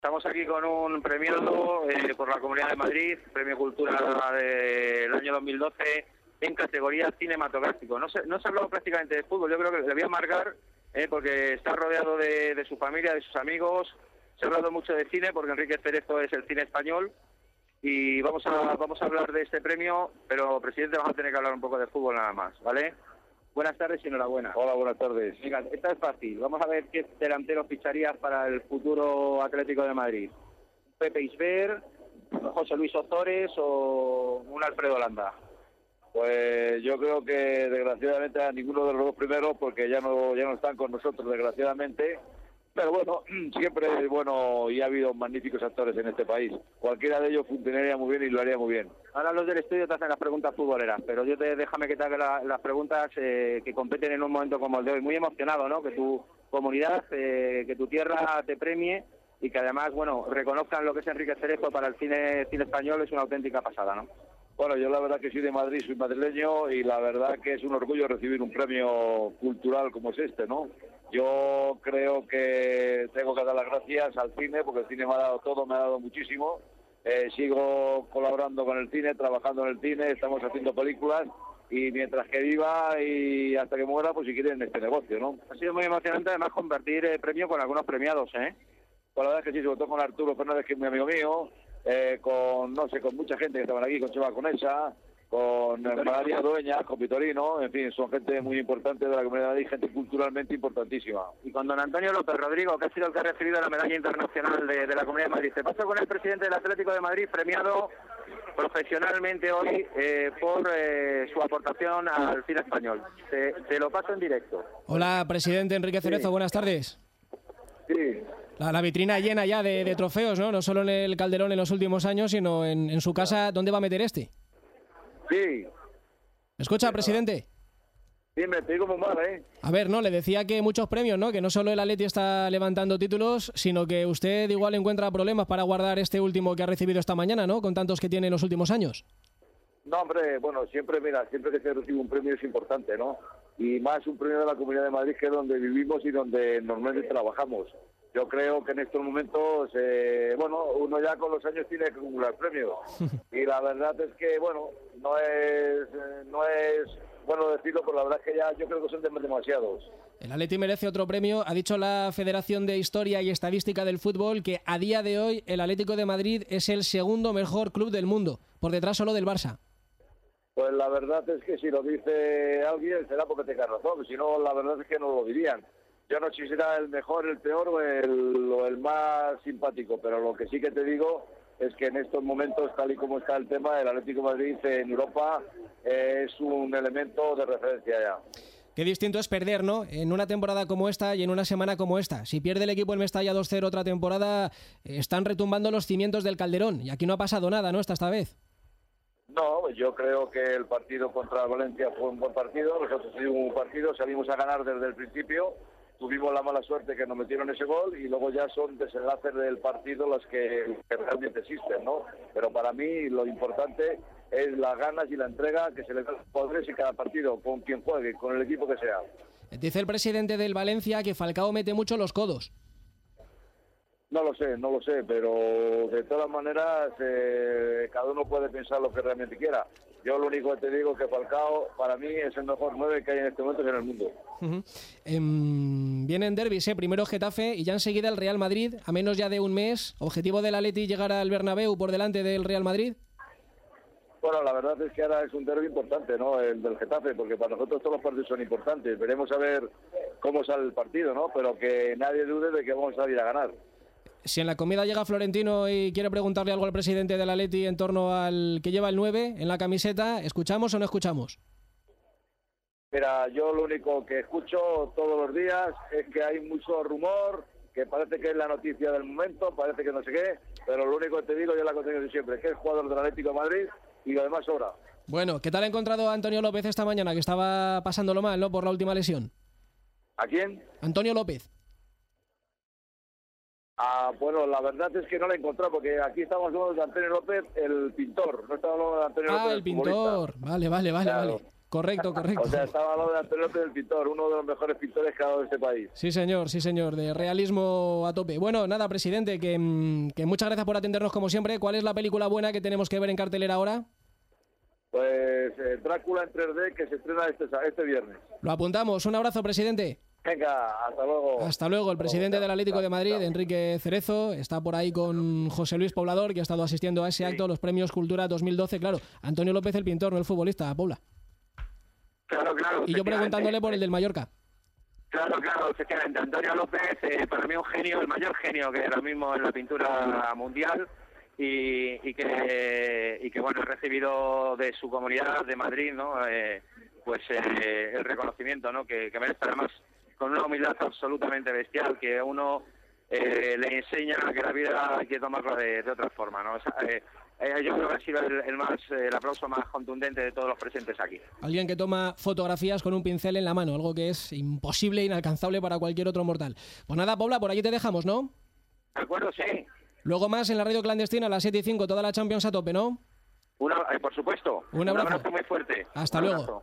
Estamos aquí con un premiado por la Comunidad de Madrid, Premio Cultura del año 2012, en categoría cinematográfico. No se ha hablado prácticamente de fútbol, yo creo que le voy a marcar, porque está rodeado de su familia, de sus amigos. Se ha hablado mucho de cine, porque Enrique Cerezo es el cine español, y vamos a hablar de este premio, pero, presidente, vamos a tener que hablar un poco de fútbol nada más, ¿vale? Buenas tardes y enhorabuena. Hola, buenas tardes. Venga, esta es fácil. Vamos a ver qué delantero ficharías para el futuro Atlético de Madrid. ¿Pepe Isbert, José Luis Ozores o un Alfredo Landa? Pues yo creo que desgraciadamente a ninguno de los dos primeros, porque ya no están con nosotros, desgraciadamente. Pero bueno, siempre es bueno y ha habido magníficos actores en este país. Cualquiera de ellos funcionaría muy bien y lo haría muy bien. Ahora los del estudio te hacen las preguntas futboleras, pero déjame que te haga las preguntas que competen en un momento como el de hoy. Muy emocionado, ¿no? Que tu comunidad, que tu tierra te premie y que además, bueno, reconozcan lo que es Enrique Cerezo para el cine español, es una auténtica pasada, ¿no? Bueno, yo la verdad que soy de Madrid, soy madrileño y la verdad que es un orgullo recibir un premio cultural como es este, ¿no? Yo creo que tengo que dar las gracias al cine, porque el cine me ha dado todo, me ha dado muchísimo. Sigo colaborando con el cine, trabajando en el cine, estamos haciendo películas y mientras que viva y hasta que muera, pues si quieren este negocio, ¿no? Ha sido muy emocionante además compartir premio con algunos premiados, ¿eh? Pues la verdad es que sí, sobre todo con Arturo Fernández, que es mi amigo mío, con mucha gente que estaban aquí, con Chema Conesa, con María Dueñas, con Vitorino, en fin, son gente muy importante de la Comunidad de Madrid, gente culturalmente importantísima. Y con don Antonio López Rodrigo, que ha sido el que ha recibido la medalla internacional de la Comunidad de Madrid. Te paso con el presidente del Atlético de Madrid, premiado profesionalmente hoy por su aportación al cine español. Te lo paso en directo. Hola, presidente Enrique Cerezo, sí. Buenas tardes. Sí. La vitrina llena ya de trofeos, ¿no? No solo en el Calderón en los últimos años, sino en su casa. ¿Dónde va a meter este? Sí. ¿Me escucha, presidente? Sí, me estoy como mal, ¿eh? A ver, no, le decía que muchos premios, ¿no? Que no solo el Atleti está levantando títulos, sino que usted igual encuentra problemas para guardar este último que ha recibido esta mañana, ¿no? Con tantos que tiene en los últimos años. No, hombre, bueno, siempre que se recibe un premio es importante, ¿no? Y más un premio de la Comunidad de Madrid, que es donde vivimos y donde normalmente trabajamos. Yo creo que en estos momentos, uno ya con los años tiene que acumular premios. Y la verdad es que, bueno, no es bueno decirlo, pero la verdad es que ya yo creo que son demasiados. El Atleti merece otro premio. Ha dicho la Federación de Historia y Estadística del Fútbol que a día de hoy el Atlético de Madrid es el segundo mejor club del mundo, por detrás solo del Barça. Pues la verdad es que si lo dice alguien será porque tenga razón, si no, la verdad es que no lo dirían. Yo no sé si será el mejor, el peor o el más simpático, pero lo que sí que te digo es que en estos momentos, tal y como está el tema, el Atlético de Madrid en Europa es un elemento de referencia ya. Qué distinto es perder, ¿no? En una temporada como esta y en una semana como esta. Si pierde el equipo el Mestalla 2-0 otra temporada, están retumbando los cimientos del Calderón. Y aquí no ha pasado nada, ¿no? Esta vez. No, yo creo que el partido contra Valencia fue un buen partido. Nosotros tuvimos un partido, salimos a ganar desde el principio. Tuvimos la mala suerte que nos metieron ese gol y luego ya son desenlaces del partido los que realmente existen, ¿no? Pero para mí lo importante es las ganas y la entrega que se le da a los jugadores en cada partido, con quien juegue, con el equipo que sea. Dice el presidente del Valencia que Falcao mete mucho los codos. No lo sé, pero de todas maneras cada uno puede pensar lo que realmente quiera. Yo lo único que te digo es que Falcao para mí es el mejor 9 que hay en este momento en el mundo. Vienen derbis, primero Getafe y ya enseguida el Real Madrid, a menos ya de un mes. ¿Objetivo del Atleti llegar al Bernabéu por delante del Real Madrid? Bueno, la verdad es que ahora es un derbi importante, ¿no? El del Getafe, porque para nosotros todos los partidos son importantes. Veremos a ver cómo sale el partido, ¿no? Pero que nadie dude de que vamos a salir a ganar. Si en la comida llega Florentino y quiere preguntarle algo al presidente del Atleti en torno al que lleva el 9 en la camiseta, ¿escuchamos o no escuchamos? Mira, yo lo único que escucho todos los días es que hay mucho rumor, que parece que es la noticia del momento, parece que no sé qué, pero lo único que te digo, yo la contengo siempre, que es jugador del Atlético de Madrid y lo demás sobra. Bueno, ¿qué tal ha encontrado a Antonio López esta mañana, que estaba pasándolo mal, ¿no?, por la última lesión? ¿A quién? Antonio López. Bueno, la verdad es que no la he encontrado, porque aquí estamos hablando de Antonio López, el pintor, no estamos hablando de Antonio López, el pintor, vale. Claro. Correcto. O sea, estaba al lado de Antonio López del Pintor, uno de los mejores pintores que ha dado este país. Sí, señor, de realismo a tope. Bueno, nada, presidente, que muchas gracias por atendernos como siempre. ¿Cuál es la película buena que tenemos que ver en cartelera ahora? Pues Drácula en 3D, que se estrena este viernes. Lo apuntamos. Un abrazo, presidente. Venga, hasta luego. Hasta luego. El presidente del Atlético de Madrid, Enrique Cerezo, está por ahí con José Luis Poblador, que ha estado asistiendo a ese acto, los Premios Cultura 2012. Claro, Antonio López el pintor, no el futbolista, Paula. Claro. Y yo preguntándole por el del Mallorca. Claro, efectivamente. Antonio López, para mí un genio, el mayor genio que ahora mismo en la pintura mundial. Y que bueno, he recibido de su comunidad de Madrid, ¿no? Pues el reconocimiento, ¿no? Que merece, además con una humildad absolutamente bestial, que a uno le enseña que la vida hay que tomarla de otra forma, ¿no? O sea, yo creo que ha sido el aplauso más contundente de todos los presentes aquí. Alguien que toma fotografías con un pincel en la mano, algo que es imposible, inalcanzable para cualquier otro mortal. Pues nada, Paula, por allí te dejamos, ¿no? De acuerdo, sí. Luego más en la radio clandestina a las 7:05, toda la Champions a tope, ¿no? Por supuesto. Un abrazo muy fuerte. Hasta luego.